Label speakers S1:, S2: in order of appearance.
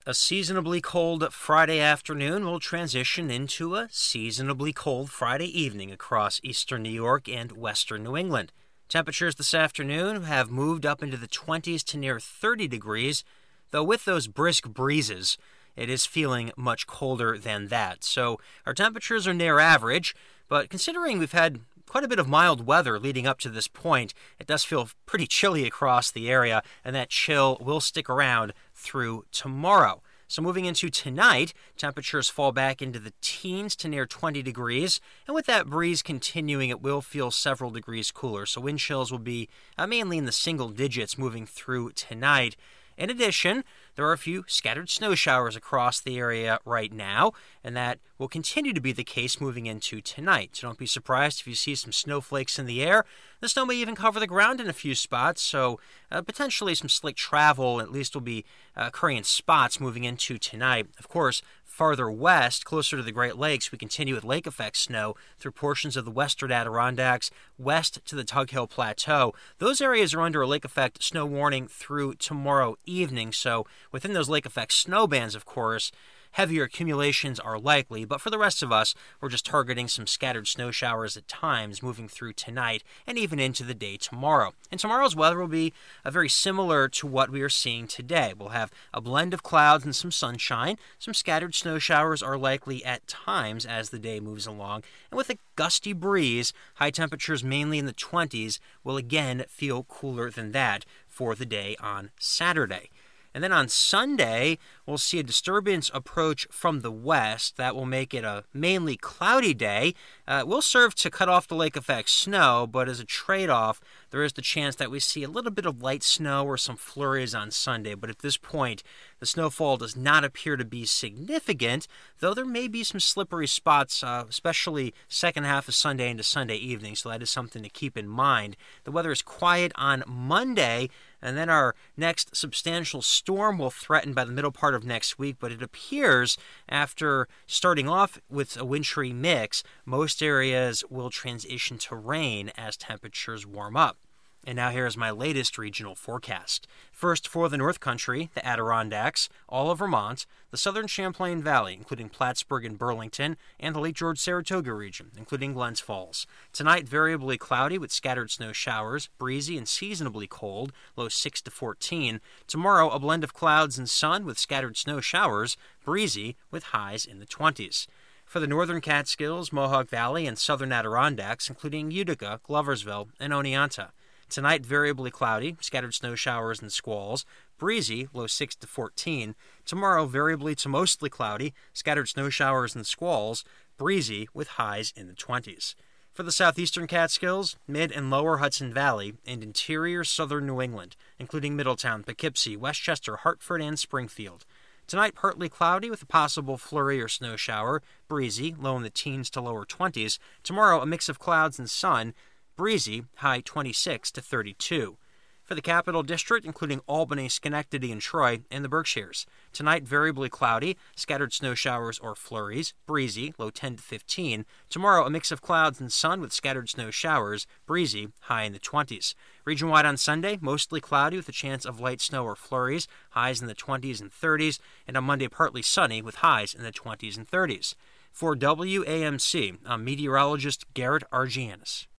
S1: A seasonably cold Friday afternoon will transition into a seasonably cold Friday evening across eastern New York and western New England. Temperatures this afternoon have moved up into the 20s to near 30 degrees, though with those brisk breezes, it is feeling much colder than that. So our temperatures are near average, but considering we've had quite a bit of mild weather leading up to this point, it does feel pretty chilly across the area, and that chill will stick around through tomorrow. So moving into tonight, temperatures fall back into the teens to near 20 degrees, and with that breeze continuing, it will feel several degrees cooler. So wind chills will be mainly in the single digits moving through tonight. In addition, there are a few scattered snow showers across the area right now, and that will continue to be the case moving into tonight. So don't be surprised if you see some snowflakes in the air. The snow may even cover the ground in a few spots, so potentially some slick travel at least will be occurring in spots moving into tonight. Of course, farther west, closer to the Great Lakes, we continue with lake effect snow through portions of the western Adirondacks, west to the Tug Hill Plateau. Those areas are under a lake effect snow warning through tomorrow evening, so within those lake effect snow bands, of course, heavier accumulations are likely, but for the rest of us, we're just targeting some scattered snow showers at times moving through tonight and even into the day tomorrow. And tomorrow's weather will be very similar to what we are seeing today. We'll have a blend of clouds and some sunshine. Some scattered snow showers are likely at times as the day moves along. And with a gusty breeze, high temperatures mainly in the 20s will again feel cooler than that for the day on Saturday. And then on Sunday, we'll see a disturbance approach from the west that will make it a mainly cloudy day. It will serve to cut off the lake effect snow, but as a trade-off, there is the chance that we see a little bit of light snow or some flurries on Sunday. But at this point, the snowfall does not appear to be significant, though there may be some slippery spots, especially second half of Sunday into Sunday evening, so that is something to keep in mind. The weather is quiet on Monday, and then our next substantial storm will threaten by the middle part of next week, but it appears after starting off with a wintry mix, most areas will transition to rain as temperatures warm up. And now here is my latest regional forecast. First, for the North Country, the Adirondacks, all of Vermont, the southern Champlain Valley, including Plattsburgh and Burlington, and the Lake George-Saratoga region, including Glens Falls. Tonight, variably cloudy with scattered snow showers, breezy and seasonably cold, low 6 to 14. Tomorrow, a blend of clouds and sun with scattered snow showers, breezy with highs in the 20s. For the northern Catskills, Mohawk Valley, and southern Adirondacks, including Utica, Gloversville, and Oneonta. Tonight, variably cloudy, scattered snow showers and squalls, breezy, low 6 to 14. Tomorrow, variably to mostly cloudy, scattered snow showers and squalls, breezy with highs in the 20s. For the southeastern Catskills, mid and lower Hudson Valley, and interior southern New England, including Middletown, Poughkeepsie, Westchester, Hartford, and Springfield. Tonight, partly cloudy with a possible flurry or snow shower, breezy, low in the teens to lower 20s. Tomorrow, a mix of clouds and sun, breezy, high 26 to 32. For the Capital District, including Albany, Schenectady, and Troy, and the Berkshires. Tonight, variably cloudy, scattered snow showers or flurries, breezy, low 10 to 15. Tomorrow, a mix of clouds and sun with scattered snow showers, breezy, high in the 20s. Region-wide on Sunday, mostly cloudy with a chance of light snow or flurries, highs in the 20s and 30s, and on Monday, partly sunny with highs in the 20s and 30s. For WAMC, I'm meteorologist Garrett Argianis.